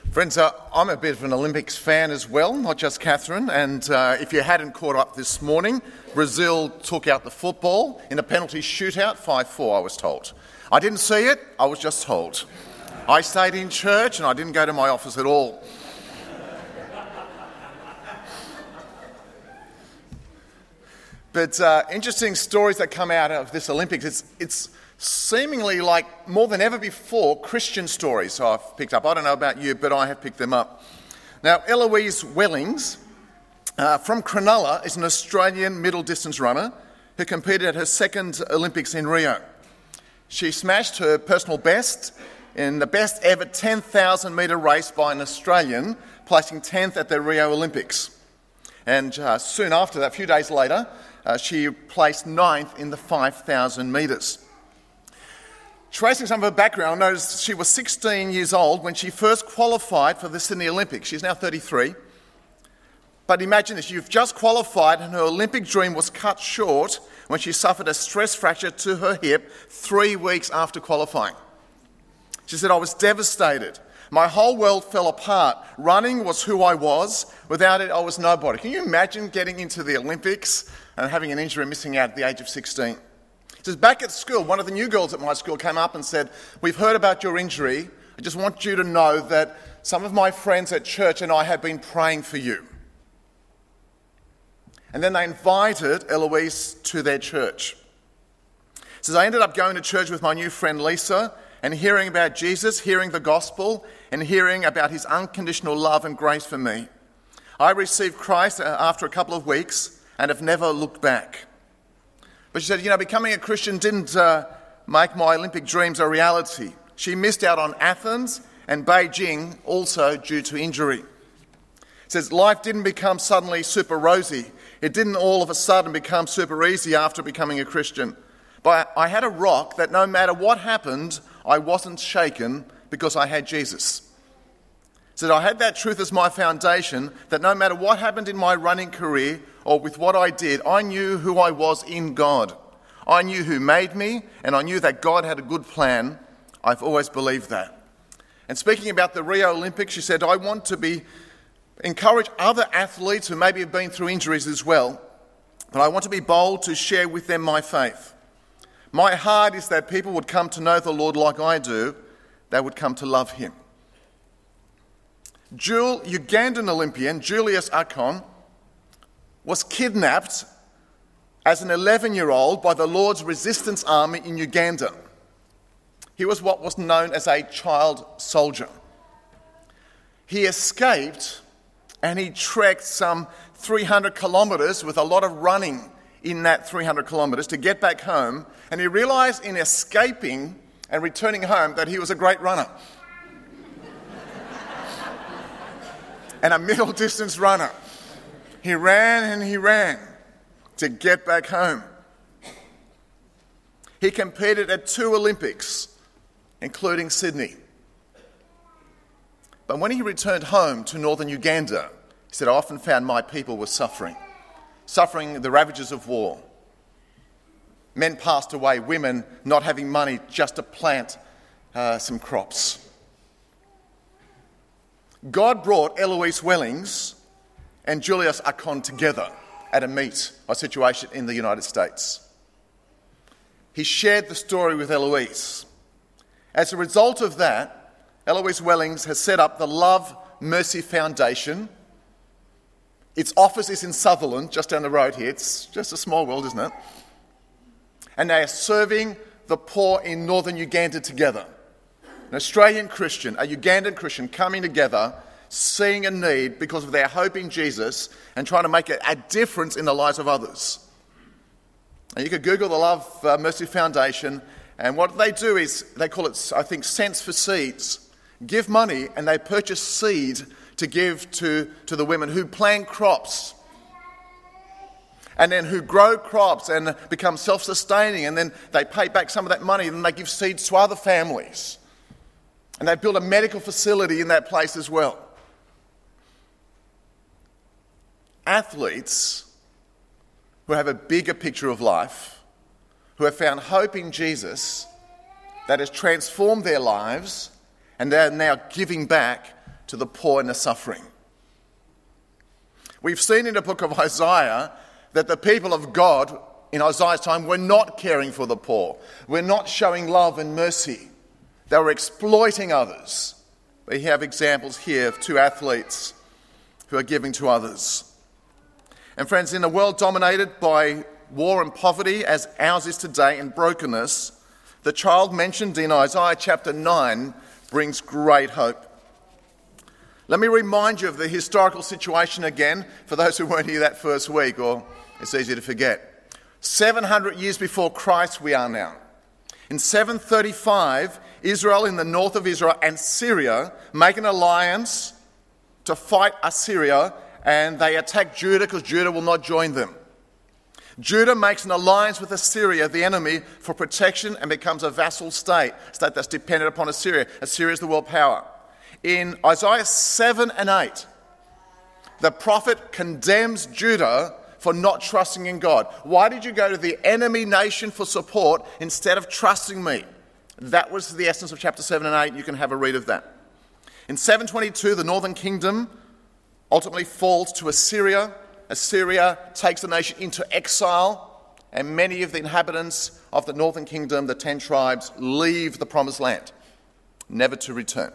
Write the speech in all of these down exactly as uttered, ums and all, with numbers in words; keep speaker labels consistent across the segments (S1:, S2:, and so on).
S1: Friends, uh, I'm a bit of an Olympics fan as well, not just Catherine. And uh, if you hadn't caught up this morning, Brazil took out the football in a penalty shootout, five four, I was told. I didn't see it, I was just told. I stayed in church and I didn't go to my office at all. But uh, interesting stories that come out of this Olympics. It's, it's seemingly like more than ever before Christian stories I've picked up. I don't know about you, but I have picked them up. Now, Eloise Wellings uh, from Cronulla is an Australian middle distance runner who competed at her second Olympics in Rio. She smashed her personal best in the best ever ten thousand metre race by an Australian, placing tenth at the Rio Olympics. And uh, soon after that, a few days later, uh, she placed ninth in the five thousand metres. Tracing some of her background, I noticed she was sixteen years old when she first qualified for the Sydney Olympics. She's now thirty-three. But imagine this, you've just qualified and her Olympic dream was cut short when she suffered a stress fracture to her hip three weeks after qualifying. She said, I was devastated. My whole world fell apart. Running was who I was. Without it, I was nobody. Can you imagine getting into the Olympics and having an injury and missing out at the age of sixteen? She says, back at school, one of the new girls at my school came up and said, we've heard about your injury. I just want you to know that some of my friends at church and I have been praying for you. And then they invited Eloise to their church. She says, I ended up going to church with my new friend Lisa and hearing about Jesus, hearing the gospel, and hearing about his unconditional love and grace for me. I received Christ after a couple of weeks and have never looked back. But she said, you know, becoming a Christian didn't uh, make my Olympic dreams a reality. She missed out on Athens and Beijing also due to injury. She says, life didn't become suddenly super rosy. It didn't all of a sudden become super easy after becoming a Christian. But I had a rock that no matter what happened, I wasn't shaken because I had Jesus. She said, I had that truth as my foundation, that no matter what happened in my running career or with what I did, I knew who I was in God. I knew who made me, and I knew that God had a good plan. I've always believed that. And speaking about the Rio Olympics, she said, I want to be encourage other athletes who maybe have been through injuries as well, but I want to be bold to share with them my faith. My heart is that people would come to know the Lord like I do. They would come to love him. Jul- Ugandan Olympian Julius Akon was kidnapped as an eleven-year-old by the Lord's Resistance Army in Uganda. He was what was known as a child soldier. He escaped and he trekked some three hundred kilometres with a lot of running in that three hundred kilometres to get back home, and he realised in escaping and returning home that he was a great runner and a middle distance runner. He ran and he ran to get back home. He competed at two Olympics, including Sydney. But when he returned home to northern Uganda, he said, I often found my people were suffering, suffering the ravages of war. Men passed away, women not having money just to plant uh, some crops. God brought Eloise Wellings and Julius Akon together at a meet, a situation in the United States. He shared the story with Eloise. As a result of that, Eloise Wellings has set up the Love Mercy Foundation. Its office is in Sutherland, just down the road here. It's just a small world, isn't it? And they are serving the poor in northern Uganda together. An Australian Christian, a Ugandan Christian coming together, seeing a need because of their hope in Jesus and trying to make a, a difference in the lives of others. And you could Google the Love uh, Mercy Foundation, and what they do is, they call it, I think, Cents for Seeds. Give money and they purchase seed to give to, to the women who plant crops and then who grow crops and become self-sustaining, and then they pay back some of that money and then they give seeds to other families. And they build a medical facility in that place as well. Athletes who have a bigger picture of life, who have found hope in Jesus that has transformed their lives, and they're now giving back to the poor and the suffering. We've seen in the book of Isaiah that the people of God in Isaiah's time were not caring for the poor, were not showing love and mercy. They were exploiting others. We have examples here of two athletes who are giving to others. And friends, in a world dominated by war and poverty as ours is today and brokenness, the child mentioned in Isaiah chapter nine brings great hope. Let me remind you of the historical situation again for those who weren't here that first week, or it's easy to forget. seven hundred years before Christ we are now. In seven thirty-five, Israel in the north of Israel and Syria make an alliance to fight Assyria, and they attack Judah because Judah will not join them. Judah makes an alliance with Assyria, the enemy, for protection and becomes a vassal state, a state that's dependent upon Assyria. Assyria is the world power. In Isaiah seven and eight, the prophet condemns Judah for not trusting in God. Why did you go to the enemy nation for support instead of trusting me? That was the essence of chapter seven and eight. You can have a read of that. In seven twenty-two, the northern kingdom ultimately falls to Assyria. Assyria takes the nation into exile, and many of the inhabitants of the northern kingdom, the ten tribes, leave the promised land, never to return.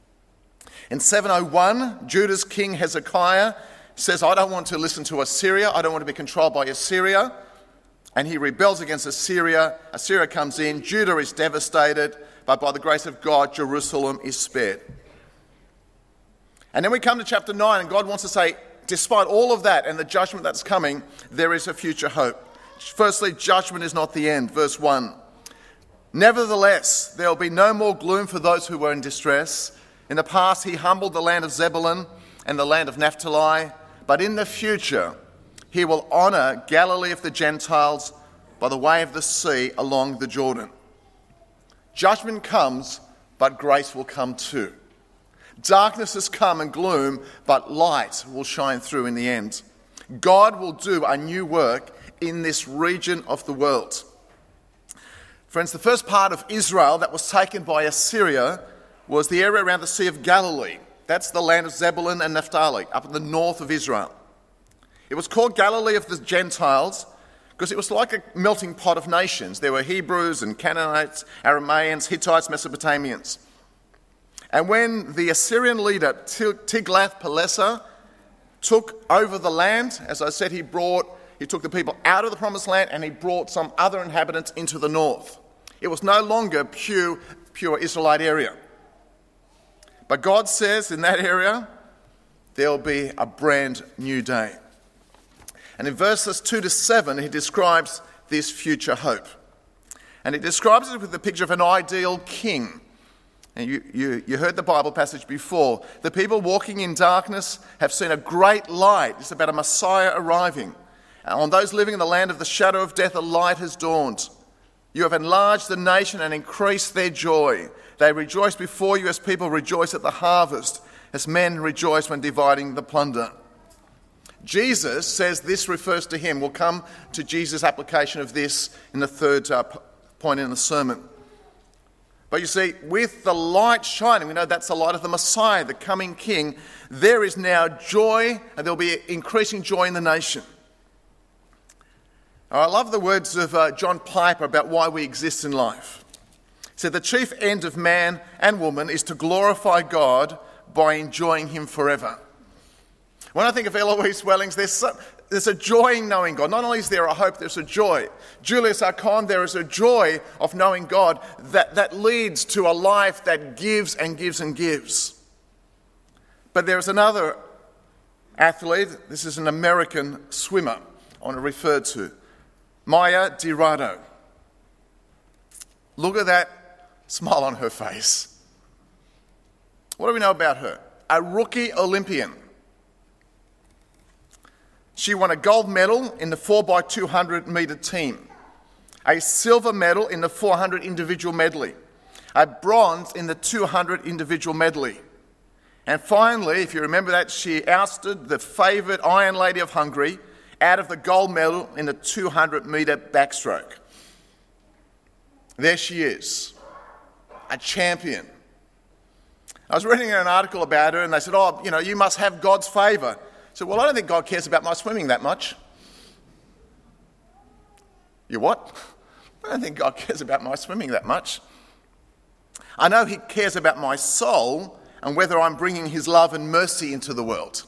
S1: In seven oh one, Judah's king Hezekiah says, I don't want to listen to Assyria. I don't want to be controlled by Assyria. And he rebels against Assyria. Assyria comes in. Judah is devastated. But by the grace of God, Jerusalem is spared. And then we come to chapter nine, and God wants to say, despite all of that and the judgment that's coming, there is a future hope. Firstly, judgment is not the end. Verse one. Nevertheless, there will be no more gloom for those who were in distress. In the past, he humbled the land of Zebulun and the land of Naphtali, but in the future, he will honour Galilee of the Gentiles by the way of the sea along the Jordan. Judgment comes, but grace will come too. Darkness has come and gloom, but light will shine through in the end. God will do a new work in this region of the world. Friends, the first part of Israel that was taken by Assyria was the area around the Sea of Galilee. That's the land of Zebulun and Naphtali, up in the north of Israel. It was called Galilee of the Gentiles because it was like a melting pot of nations. There were Hebrews and Canaanites, Arameans, Hittites, Mesopotamians. And when the Assyrian leader Tiglath-Pileser took over the land, as I said, he brought, he took the people out of the promised land and he brought some other inhabitants into the north. It was no longer pure, pure Israelite area. But God says in that area, there will be a brand new day. And in verses two to seven, he describes this future hope. And he describes it with the picture of an ideal king. And you, you, you heard the Bible passage before. The people walking in darkness have seen a great light. It's about a Messiah arriving. And on those living in the land of the shadow of death, a light has dawned. You have enlarged the nation and increased their joy. They rejoice before you as people rejoice at the harvest, as men rejoice when dividing the plunder. Jesus says this refers to him. We'll come to Jesus' application of this in the third uh, point in the sermon. But you see, with the light shining, we know that's the light of the Messiah, the coming King, there is now joy, and there'll be increasing joy in the nation. I love the words of uh, John Piper about why we exist in life. He said, the chief end of man and woman is to glorify God by enjoying him forever. When I think of Eloise Wellings, there's, so, there's a joy in knowing God. Not only is there a hope, there's a joy. Julius Arcon, there is a joy of knowing God that, that leads to a life that gives and gives and gives. But there is another athlete, this is an American swimmer I want to refer to, Maya DiRado. Look at that smile on her face. What do we know about her? A rookie Olympian. She won a gold medal in the four by two hundred metre team, a silver medal in the four hundred individual medley, a bronze in the two hundred individual medley. And finally, if you remember that, she ousted the favoured Iron Lady of Hungary out of the gold medal in the two hundred metre backstroke. There she is, a champion. I was reading an article about her and they said, oh, you know, you must have God's favour. I said, well, I don't think God cares about my swimming that much. You what? I don't think God cares about my swimming that much. I know he cares about my soul and whether I'm bringing his love and mercy into the world.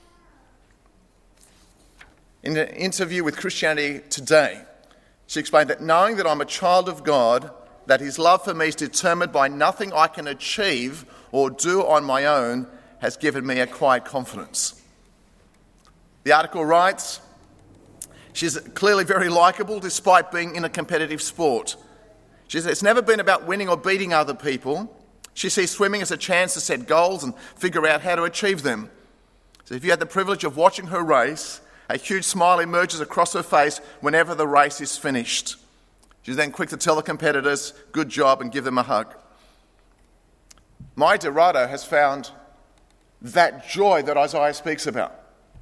S1: In an interview with Christianity Today, she explained that knowing that I'm a child of God, that his love for me is determined by nothing I can achieve or do on my own, has given me a quiet confidence. The article writes, she's clearly very likeable despite being in a competitive sport. She says it's never been about winning or beating other people. She sees swimming as a chance to set goals and figure out how to achieve them. So if you had the privilege of watching her race, a huge smile emerges across her face whenever the race is finished. She's then quick to tell the competitors, good job, and give them a hug. Mai Dorado has found that joy that Isaiah speaks about.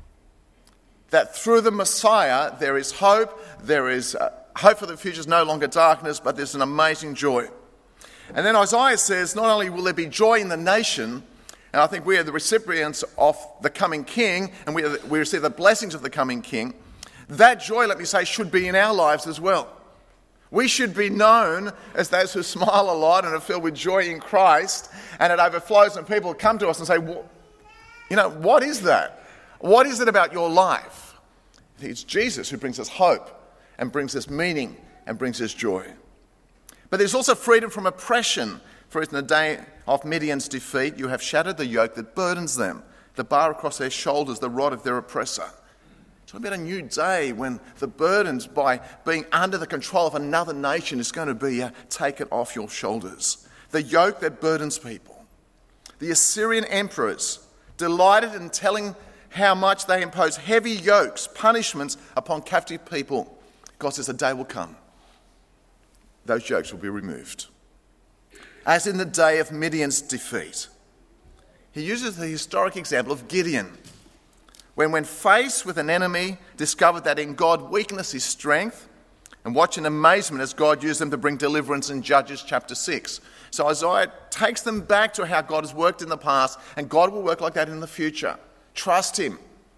S1: That through the Messiah there is hope, there is uh, hope for the future is no longer darkness, but there's an amazing joy. And then Isaiah says, not only will there be joy in the nation, and I think we are the recipients of the coming king, and we, are, we receive the blessings of the coming king, that joy, let me say, should be in our lives as well. We should be known as those who smile a lot and are filled with joy in Christ, and it overflows and people come to us and say, well, you know, what is that? What is it about your life? It's Jesus who brings us hope and brings us meaning and brings us joy. But there's also freedom from oppression. For in the day of Midian's defeat, you have shattered the yoke that burdens them, the bar across their shoulders, the rod of their oppressor. It's about a new day when the burdens by being under the control of another nation is going to be uh, taken off your shoulders. The yoke that burdens people. The Assyrian emperors delighted in telling how much they impose heavy yokes, punishments upon captive people. God says a day will come. Those yokes will be removed. As in the day of Midian's defeat. He uses the historic example of Gideon, when when faced with an enemy, discovered that in God weakness is strength, and watch in amazement as God used them to bring deliverance in Judges chapter six. So Isaiah takes them back to how God has worked in the past, and God will work like that in the future. Trust him.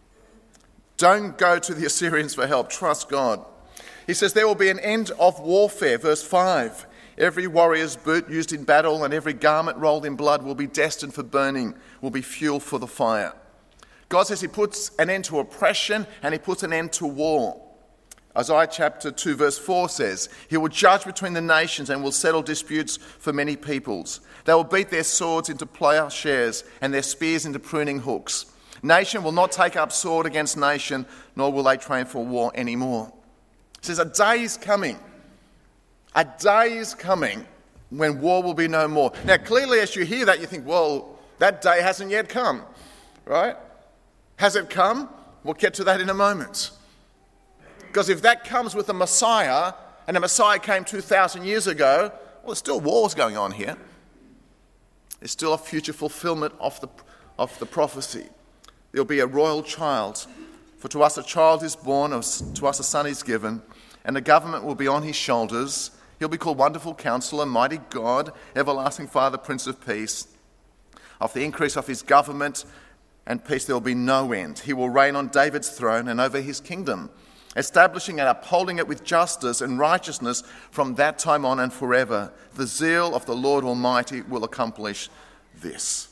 S1: Don't go to the Assyrians for help. Trust God. He says there will be an end of warfare, verse five. Every warrior's boot used in battle and every garment rolled in blood will be destined for burning, will be fuel for the fire. God says he puts an end to oppression and he puts an end to war. Isaiah chapter two verse four says, he will judge between the nations and will settle disputes for many peoples. They will beat their swords into plowshares and their spears into pruning hooks. Nation will not take up sword against nation, nor will they train for war anymore. He says a day is coming. A day is coming when war will be no more. Now, clearly, as you hear that, you think, well, that day hasn't yet come, right? Has it come? We'll get to that in a moment. Because if that comes with the Messiah, and the Messiah came two thousand years ago, well, there's still wars going on here. There's still a future fulfillment of the, of the prophecy. There'll be a royal child. For to us a child is born, to us a son is given, and the government will be on his shoulders. He'll be called Wonderful Counselor, Mighty God, Everlasting Father, Prince of Peace. Of the increase of his government and peace there will be no end. He will reign on David's throne and over his kingdom, establishing and upholding it with justice and righteousness from that time on and forever. The zeal of the Lord Almighty will accomplish this.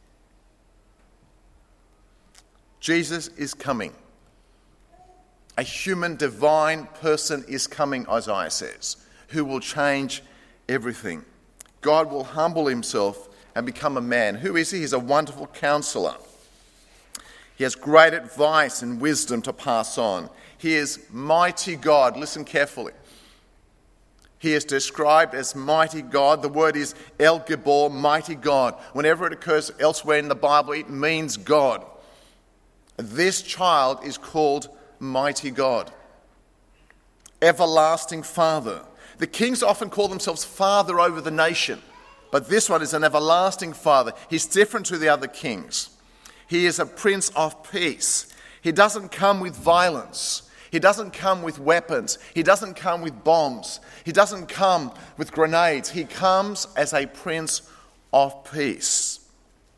S1: Jesus is coming. A human divine person is coming, Isaiah says, who will change everything. God will humble himself and become a man. Who is he? He's a wonderful counselor. He has great advice and wisdom to pass on. He is mighty God. Listen carefully. He is described as mighty God. The word is El Gibor, mighty God. Whenever it occurs elsewhere in the Bible, it means God. This child is called mighty God. Everlasting Father. The kings often call themselves father over the nation, but this one is an everlasting father. He's different to the other kings. He is a prince of peace. He doesn't come with violence. He doesn't come with weapons. He doesn't come with bombs. He doesn't come with grenades. He comes as a prince of peace.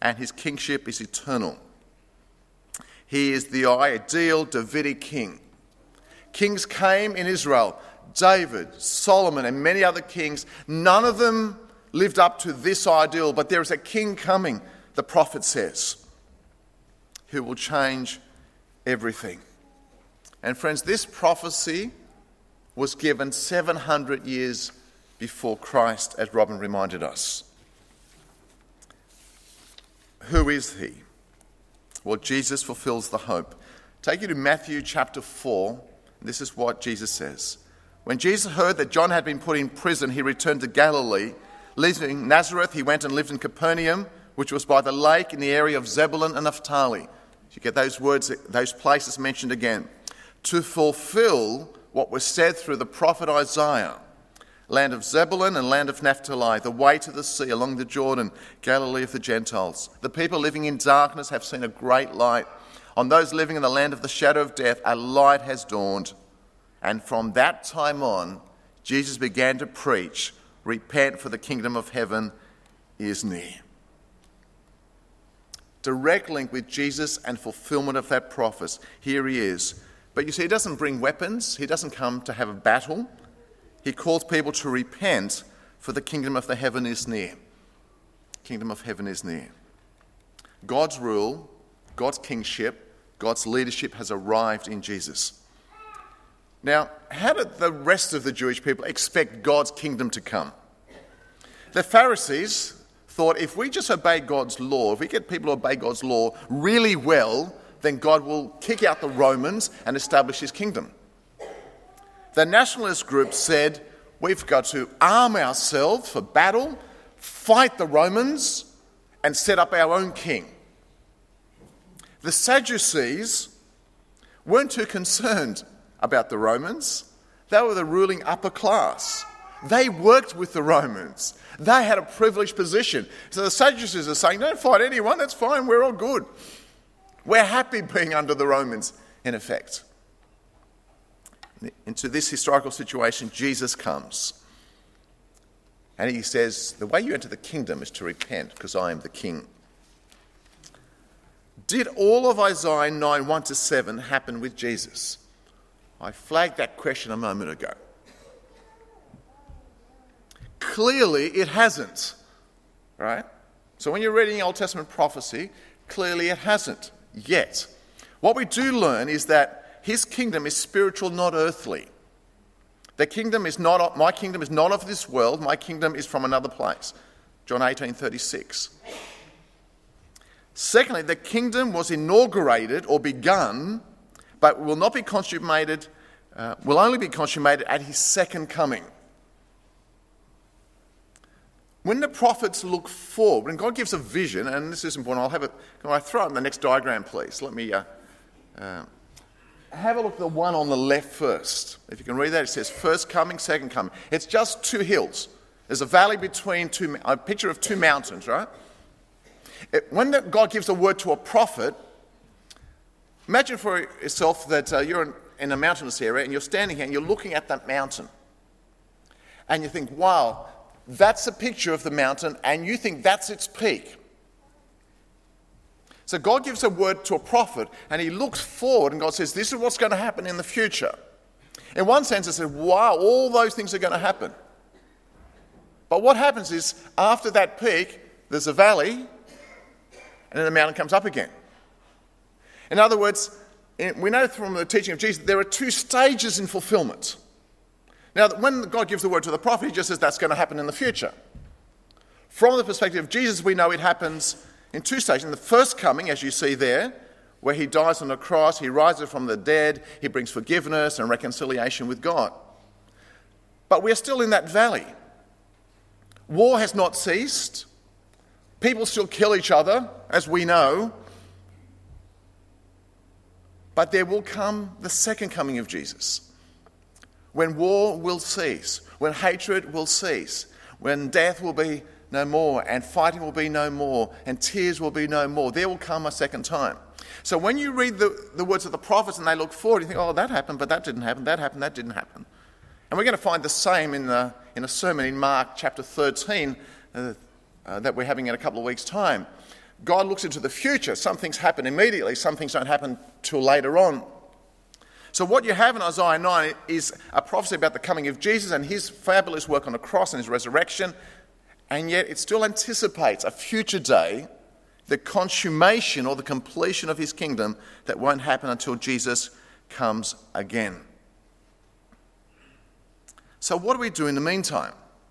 S1: and his kingship is eternal. He is the ideal Davidic king. Kings came in Israel, David, Solomon, and many other kings. None of them lived up to this ideal, but there is a king coming, the prophet says, who will change everything. And friends, this prophecy was given seven hundred years before Christ, as Robin reminded us. Who is he? Well, Jesus fulfills the hope. Take you to Matthew chapter four. This is what Jesus says. When Jesus heard that John had been put in prison, he returned to Galilee. Leaving Nazareth, he went and lived in Capernaum, which was by the lake in the area of Zebulun and Naphtali. You get those words, those places mentioned again. To fulfill what was said through the prophet Isaiah. Land of Zebulun and land of Naphtali, the way to the sea along the Jordan, Galilee of the Gentiles. The people living in darkness have seen a great light. On those living in the land of the shadow of death, a light has dawned. And from that time on, Jesus began to preach, repent, for the kingdom of heaven is near. Direct link with Jesus and fulfillment of that prophecy. Here he is. But you see, he doesn't bring weapons. He doesn't come to have a battle. He calls people to repent, for the kingdom of the heaven is near. Kingdom of heaven is near. God's rule, God's kingship, God's leadership has arrived in Jesus. Now, how did the rest of the Jewish people expect God's kingdom to come? The Pharisees thought, if we just obey God's law, if we get people to obey God's law really well, then God will kick out the Romans and establish his kingdom. The nationalist group said, we've got to arm ourselves for battle, fight the Romans, and set up our own king. The Sadducees weren't too concerned about the Romans. They were the ruling upper class. They worked with the Romans. They had a privileged position. So the Sadducees are saying, don't fight anyone, that's fine, we're all good. We're happy being under the Romans, in effect. Into this historical situation, Jesus comes. And he says, the way you enter the kingdom is to repent, because I am the king. Did all of Isaiah nine, one to seven happen with Jesus? I flagged that question a moment ago. Clearly, it hasn't. Right? So when you're reading Old Testament prophecy, clearly it hasn't yet. What we do learn is that his kingdom is spiritual, not earthly. The kingdom is not, my kingdom is not of this world, my kingdom is from another place. John eighteen thirty-six. Secondly, the kingdom was inaugurated or begun, but will not be consummated, uh, will only be consummated at his second coming. When the prophets look forward, when God gives a vision, and this is important, I'll have it, can I throw it in the next diagram, please? Let me uh, uh, have a look at the one on the left first. If you can read that, it says first coming, second coming. It's just two hills. There's a valley between two, a picture of two mountains, right? It, when the, God gives a word to a prophet, imagine for yourself that uh, you're in, in a mountainous area and you're standing here and you're looking at that mountain. And you think, wow, that's a picture of the mountain, and you think that's its peak. So God gives a word to a prophet, and he looks forward, and God says, this is what's going to happen in the future. In one sense, it says, wow, all those things are going to happen. But what happens is, after that peak, there's a valley, and then the mountain comes up again. In other words, we know from the teaching of Jesus, there are two stages in fulfillment. Now, when God gives the word to the prophet, he just says that's going to happen in the future. From the perspective of Jesus, we know it happens in two stages. In the first coming, as you see there, where he dies on the cross, he rises from the dead, he brings forgiveness and reconciliation with God. But we're still in that valley. War has not ceased. People still kill each other, as we know. But there will come the second coming of Jesus, when war will cease, when hatred will cease, when death will be no more, and fighting will be no more, and tears will be no more. There will come a second time. So when you read the, the words of the prophets and they look forward, you think, oh, that happened, but that didn't happen, that happened, that didn't happen. And we're going to find the same in, the, in a sermon in Mark chapter thirteen uh, uh, that we're having in a couple of weeks' time. God looks into the future. Some things happen immediately, some things don't happen till later on. So what you have in Isaiah nine is a prophecy about the coming of Jesus and his fabulous work on the cross and his resurrection, and yet it still anticipates a future day, the consummation or the completion of his kingdom that won't happen until Jesus comes again. So what do we do in the meantime?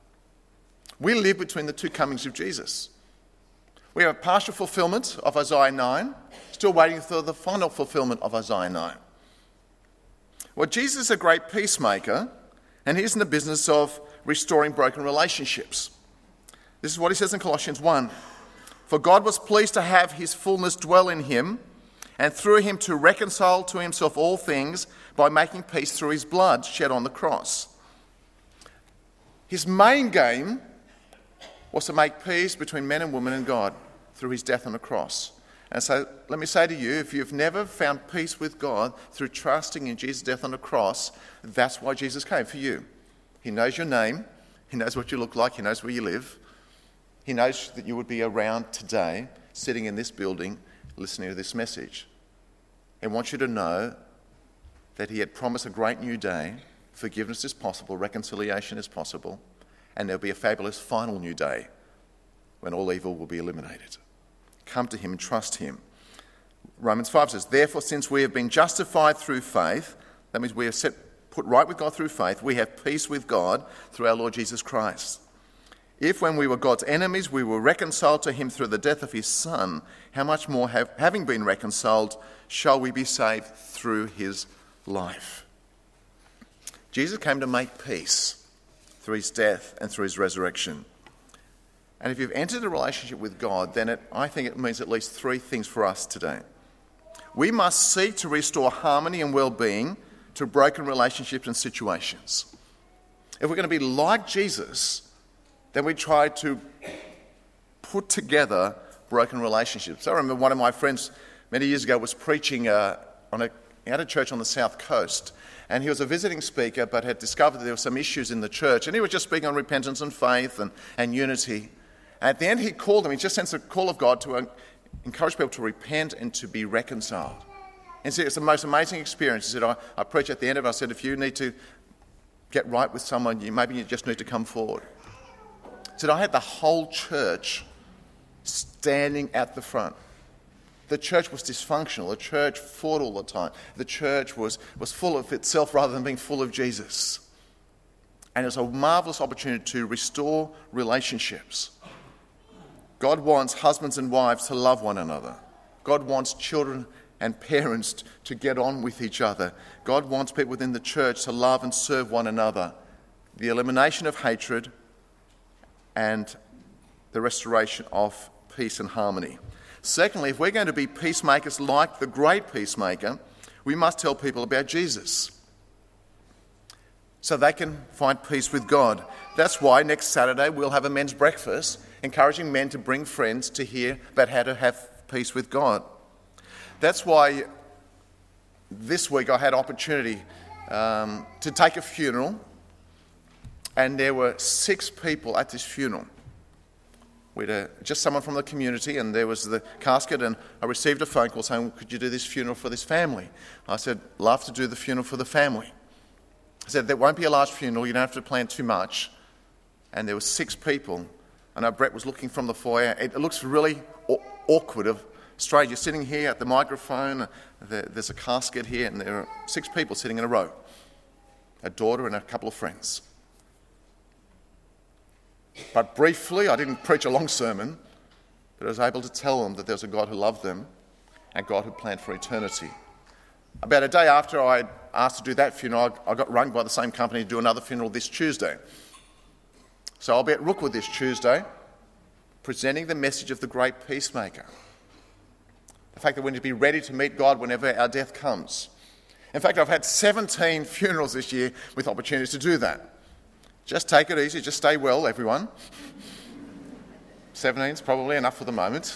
S1: We live between the two comings of Jesus. We have a partial fulfillment of Isaiah nine, still waiting for the final fulfillment of Isaiah nine. Well, Jesus is a great peacemaker, and he's in the business of restoring broken relationships. This is what he says in Colossians one. For God was pleased to have his fullness dwell in him, and through him to reconcile to himself all things by making peace through his blood shed on the cross. His main game was to make peace between men and women and God through his death on the cross. And so let me say to you, if you've never found peace with God through trusting in Jesus' death on the cross, that's why Jesus came, for you. He knows your name. He knows what you look like. He knows where you live. He knows that you would be around today, sitting in this building, listening to this message. He wants you to know that he had promised a great new day. Forgiveness is possible. Reconciliation is possible. And there'll be a fabulous final new day when all evil will be eliminated. Come to him and trust him. Romans five says, therefore, since we have been justified through faith, that means we are set, put right with God through faith, we have peace with God through our Lord Jesus Christ. If when we were God's enemies, we were reconciled to him through the death of his Son, how much more, have, having been reconciled, shall we be saved through his life? Jesus came to make peace through his death and through his resurrection. And if you've entered a relationship with God, then it, I think it means at least three things for us today. We must seek to restore harmony and well-being to broken relationships and situations. If we're going to be like Jesus, then we try to put together broken relationships. I remember one of my friends many years ago was preaching uh, on a, at a church on the south coast, and he was a visiting speaker but had discovered that there were some issues in the church, and he was just speaking on repentance and faith and, and unity. And at the end he called them, he just sensed a call of God to uh, encourage people to repent and to be reconciled. And so it's the most amazing experience. He said, I, I preached at the end of it, I said, if you need to get right with someone, you maybe you just need to come forward. He said, I had the whole church standing at the front. The church was dysfunctional. The church fought all the time. The church was, was full of itself rather than being full of Jesus. And it was a marvelous opportunity to restore relationships. God wants husbands and wives to love one another. God wants children and parents to get on with each other. God wants people within the church to love and serve one another. The elimination of hatred and the restoration of peace and harmony. Secondly, if we're going to be peacemakers like the great peacemaker, we must tell people about Jesus so they can find peace with God. That's why next Saturday we'll have a men's breakfast, encouraging men to bring friends to hear about how to have peace with God. That's why this week I had opportunity um, to take a funeral, and there were six people at this funeral. We had a, just someone from the community, and there was the casket, and I received a phone call saying, could you do this funeral for this family? I said, love to do the funeral for the family. I said, there won't be a large funeral, you don't have to plan too much. And there were six people. I know Brett was looking from the foyer. It, it looks really aw- awkward, of strange. You're sitting here at the microphone, there, there's a casket here, and there are six people sitting in a row. A daughter and a couple of friends. But briefly, I didn't preach a long sermon, but I was able to tell them that there was a God who loved them and God who planned for eternity. About a day after I asked to do that funeral, I got rung by the same company to do another funeral this Tuesday. So I'll be at Rookwood this Tuesday, presenting the message of the great peacemaker. The fact that we need to be ready to meet God whenever our death comes. In fact, I've had seventeen funerals this year with opportunities to do that. Just take it easy, just stay well, everyone. seventeen is probably enough for the moment.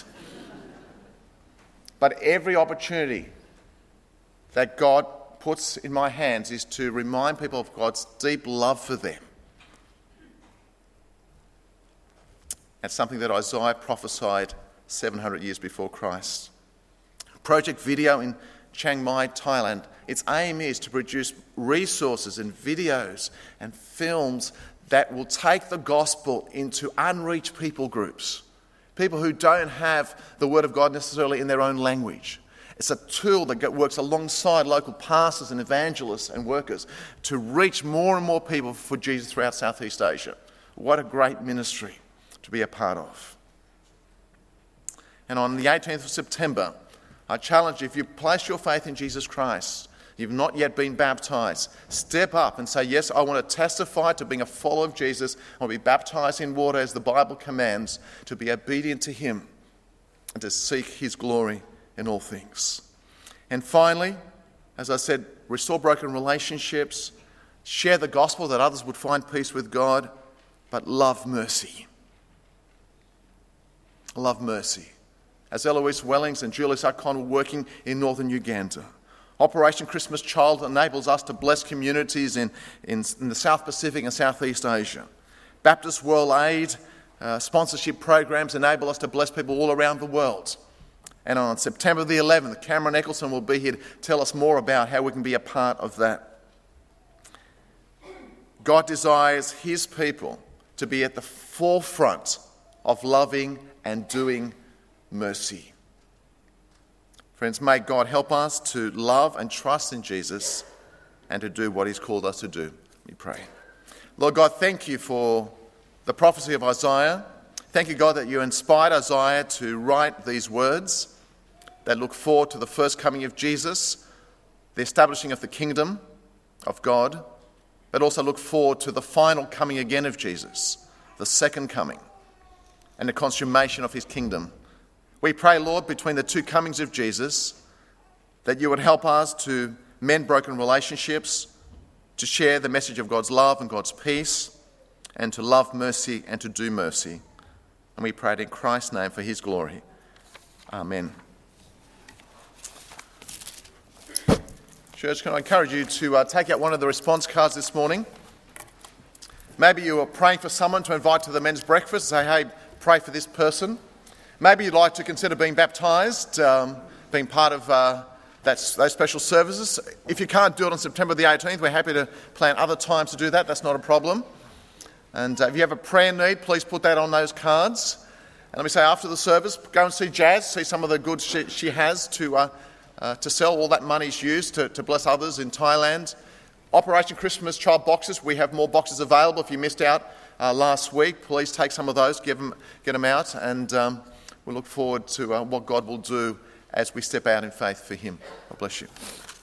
S1: But every opportunity that God puts in my hands is to remind people of God's deep love for them. That's something that Isaiah prophesied seven hundred years before Christ. Project Video in Chiang Mai, Thailand. Its aim is to produce resources and videos and films that will take the gospel into unreached people groups, people who don't have the word of God necessarily in their own language. It's a tool that works alongside local pastors and evangelists and workers to reach more and more people for Jesus throughout Southeast Asia. What a great ministry to be a part of. And on the eighteenth of September, I challenge you, if you've placed your faith in Jesus Christ, you've not yet been baptised, step up and say, yes, I want to testify to being a follower of Jesus. I want to be baptised in water as the Bible commands, to be obedient to him and to seek his glory in all things. And finally, as I said, restore broken relationships, share the gospel that others would find peace with God, but love mercy. Love mercy. As Eloise Wellings and Julius Akon were working in northern Uganda. Operation Christmas Child enables us to bless communities in, in, in the South Pacific and Southeast Asia. Baptist World Aid uh, sponsorship programs enable us to bless people all around the world. And on September the eleventh, Cameron Eccleston will be here to tell us more about how we can be a part of that. God desires his people to be at the forefront of loving and doing mercy. Friends, may God help us to love and trust in Jesus and to do what he's called us to do. Let me pray. Lord God, thank you for the prophecy of Isaiah. Thank you, God, that you inspired Isaiah to write these words that look forward to the first coming of Jesus, the establishing of the kingdom of God, but also look forward to the final coming again of Jesus, the second coming, and the consummation of his kingdom. We pray, Lord, between the two comings of Jesus, that you would help us to mend broken relationships, to share the message of God's love and God's peace, and to love mercy and to do mercy. And we pray it in Christ's name for his glory. Amen. Church, can I encourage you to uh, take out one of the response cards this morning? Maybe you are praying for someone to invite to the men's breakfast. Say, hey, pray for this person. Maybe you'd like to consider being baptised, um, being part of uh, that, those special services. If you can't do it on September the eighteenth, we're happy to plan other times to do that. That's not a problem. And uh, if you have a prayer need, please put that on those cards. And let me say, after the service, go and see Jazz, see some of the goods she, she has to uh, uh, to sell. All that money's used to, to bless others in Thailand. Operation Christmas Child boxes. We have more boxes available. If you missed out uh, last week, please take some of those, give them, get them out, and um, we look forward to uh, what God will do as we step out in faith for him. God bless you.